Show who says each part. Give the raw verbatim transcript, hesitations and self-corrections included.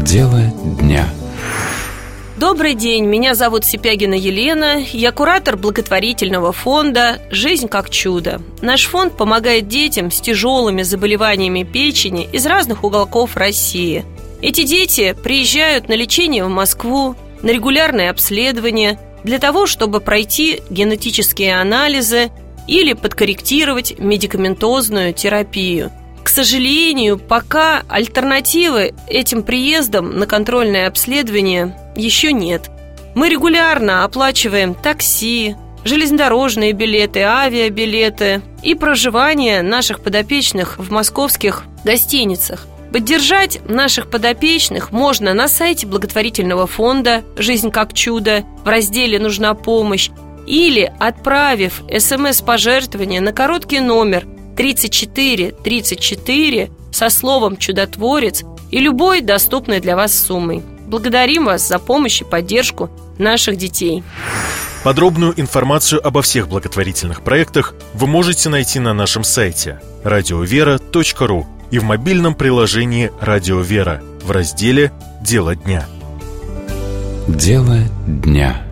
Speaker 1: Дело дня.
Speaker 2: Добрый день, меня зовут Сипягина Елена. Я куратор благотворительного фонда «Жизнь как чудо». Наш фонд помогает детям с тяжелыми заболеваниями печени из разных уголков России. Эти дети приезжают на лечение в Москву, на регулярные обследования для того, чтобы пройти генетические анализы или подкорректировать медикаментозную терапию. К сожалению, пока альтернативы этим приездам на контрольное обследование еще нет. Мы регулярно оплачиваем такси, железнодорожные билеты, авиабилеты и проживание наших подопечных в московских гостиницах. Поддержать наших подопечных можно на сайте благотворительного фонда «Жизнь как чудо» в разделе «Нужна помощь» или отправив смс-пожертвование на короткий номер тридцать четыре тридцать четыре со словом «Чудотворец» и любой доступной для вас суммой. Благодарим вас за помощь и поддержку наших детей.
Speaker 3: Подробную информацию обо всех благотворительных проектах вы можете найти на нашем сайте радиовера точка ру и в мобильном приложении «Радио Вера» в разделе «Дело дня».
Speaker 1: Дело дня.